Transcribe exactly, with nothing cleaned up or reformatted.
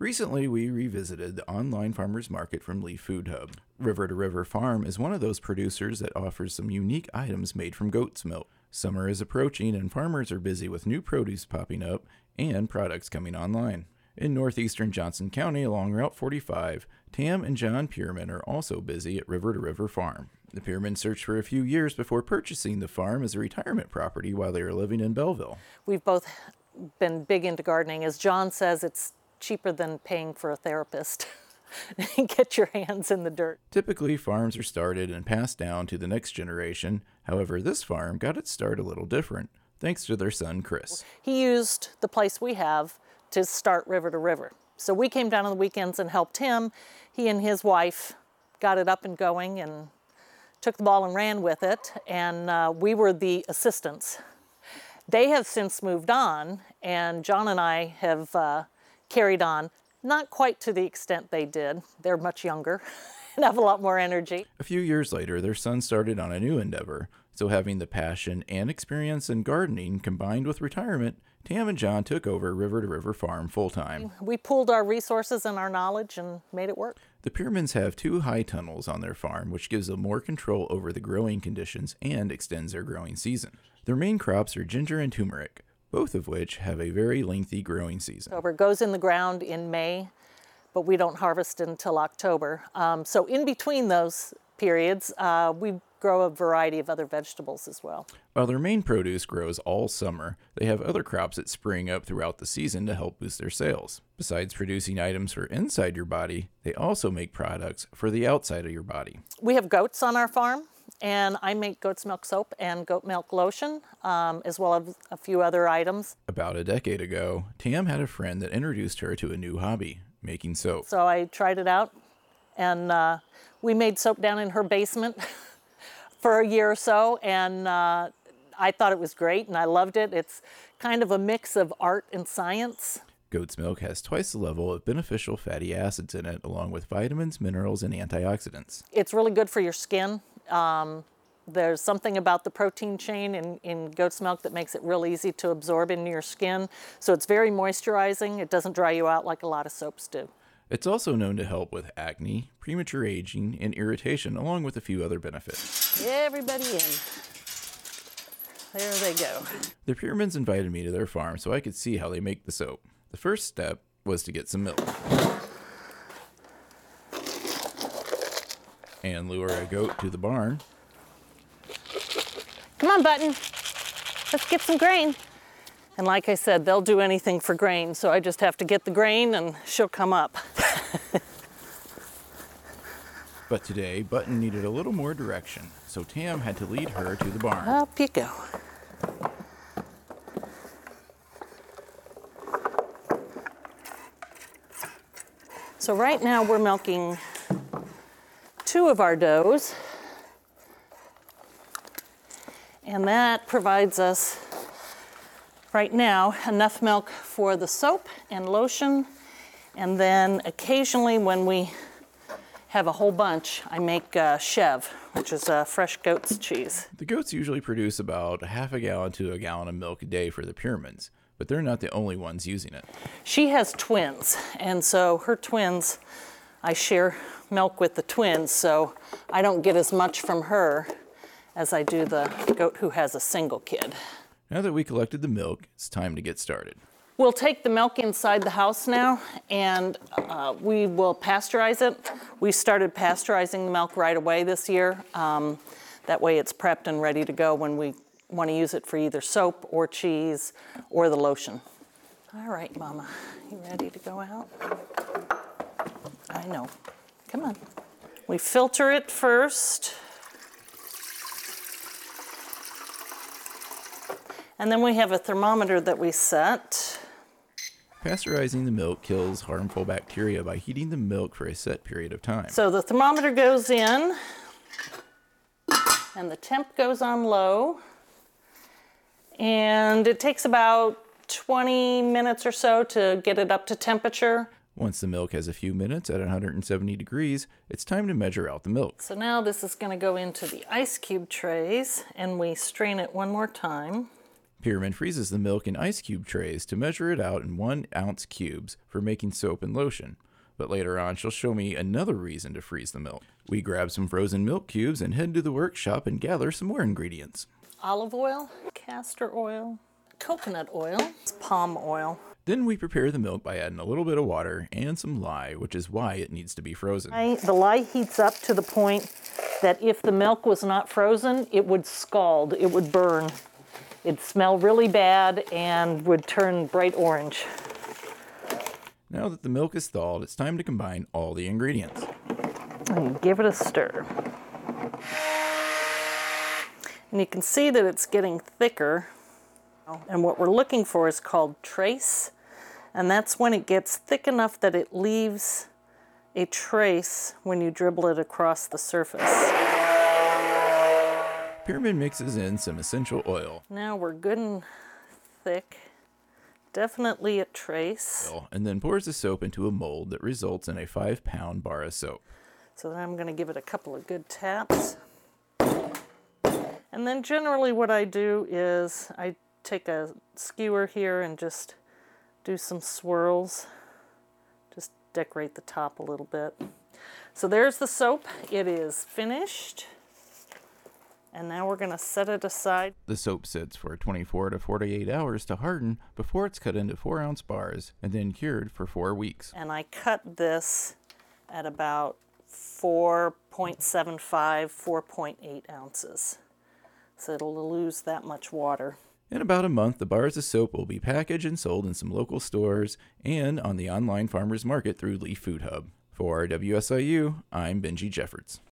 Recently, we revisited the online farmers market from Leaf Food Hub. River to River Farm is one of those producers that offers some unique items made from goat's milk. Summer is approaching and farmers are busy with new produce popping up and products coming online. In northeastern Johnson County along Route forty-five, Tam and John Pierman are also busy at River to River Farm. The Piermans searched for a few years before purchasing the farm as a retirement property while they were living in Belleville. We've both been big into gardening. As John says, it's cheaper than paying for a therapist. Get your hands in the dirt. Typically, farms are started and passed down to the next generation. However, this farm got its start a little different, thanks to their son, Chris. He used the place we have to start River to River. So we came down on the weekends and helped him. He and his wife got it up and going and took the ball and ran with it, and uh, we were the assistants. They have since moved on, and John and I have uh, carried on, not quite to the extent they did. They're much younger and have a lot more energy. A few years later, their son started on a new endeavor, so having the passion and experience in gardening combined with retirement, Tam and John took over River to River Farm full-time. We pooled our resources and our knowledge and made it work. The Piermans have two high tunnels on their farm, which gives them more control over the growing conditions and extends their growing season. Their main crops are ginger and turmeric, both of which have a very lengthy growing season. October goes in the ground in May, but we don't harvest until October. Um, so in between those periods, uh, we grow a variety of other vegetables as well. While their main produce grows all summer, they have other crops that spring up throughout the season to help boost their sales. Besides producing items for inside your body, they also make products for the outside of your body. We have goats on our farm, and I make goat's milk soap and goat milk lotion, um, as well as a few other items. About a decade ago, Tam had a friend that introduced her to a new hobby, making soap. So I tried it out, and uh, we made soap down in her basement for a year or so, and uh, I thought it was great, and I loved it. It's kind of a mix of art and science. Goat's milk has twice the level of beneficial fatty acids in it, along with vitamins, minerals, and antioxidants. It's really good for your skin. Um, there's something about the protein chain in, in goat's milk that makes it real easy to absorb into your skin. So it's very moisturizing. It doesn't dry you out like a lot of soaps do. It's also known to help with acne, premature aging, and irritation, along with a few other benefits. Everybody in. There they go. The Piermans invited me to their farm so I could see how they make the soap. The first step was to get some milk and lure a goat to the barn. Come on, Button. Let's get some grain. And like I said, they'll do anything for grain, so I just have to get the grain and she'll come up. But today, Button needed a little more direction, so Tam had to lead her to the barn. Up you go. So right now we're milking two of our does, and that provides us right now enough milk for the soap and lotion, and then occasionally when we have a whole bunch, I make uh, Chev, which is uh, fresh goat's cheese. The goats usually produce about half a gallon to a gallon of milk a day for the Piermans, but they're not the only ones using it. She has twins, and so her twins, I share milk with the twins, so I don't get as much from her as I do the goat who has a single kid. Now that we collected the milk, it's time to get started. We'll take the milk inside the house now, and uh, we will pasteurize it. We started pasteurizing the milk right away this year. Um, that way it's prepped and ready to go when we want to use it for either soap or cheese or the lotion. All right, Mama, you ready to go out? I know. Come on. We filter it first. And then we have a thermometer that we set. Pasteurizing the milk kills harmful bacteria by heating the milk for a set period of time. So the thermometer goes in, and the temp goes on low, and it takes about twenty minutes or so to get it up to temperature. Once the milk has a few minutes at one hundred seventy degrees, it's time to measure out the milk. So now this is going to go into the ice cube trays, and we strain it one more time. Pyramid freezes the milk in ice cube trays to measure it out in one ounce cubes for making soap and lotion. But later on, she'll show me another reason to freeze the milk. We grab some frozen milk cubes and head to the workshop and gather some more ingredients. Olive oil, castor oil, coconut oil, palm oil. Then we prepare the milk by adding a little bit of water and some lye, which is why it needs to be frozen. I, the lye heats up to the point that if the milk was not frozen, it would scald, it would burn. It'd smell really bad and would turn bright orange. Now that the milk is thawed, it's time to combine all the ingredients. And give it a stir. And you can see that it's getting thicker. And what we're looking for is called trace. And that's when it gets thick enough that it leaves a trace when you dribble it across the surface. Pyramid mixes in some essential oil. Now we're good and thick. Definitely a trace. And then pours the soap into a mold that results in a five pound bar of soap. So then I'm going to give it a couple of good taps. And then generally what I do is I take a skewer here and just do some swirls. Just decorate the top a little bit. So there's the soap. It is finished. And now we're going to set it aside. The soap sits for twenty-four to forty-eight hours to harden before it's cut into four ounce bars and then cured for four weeks. And I cut this at about four point seven five, four point eight ounces. So it'll lose that much water. In about a month, the bars of soap will be packaged and sold in some local stores and on the online farmers market through Leaf Food Hub. For W S I U, I'm Benji Jeffords.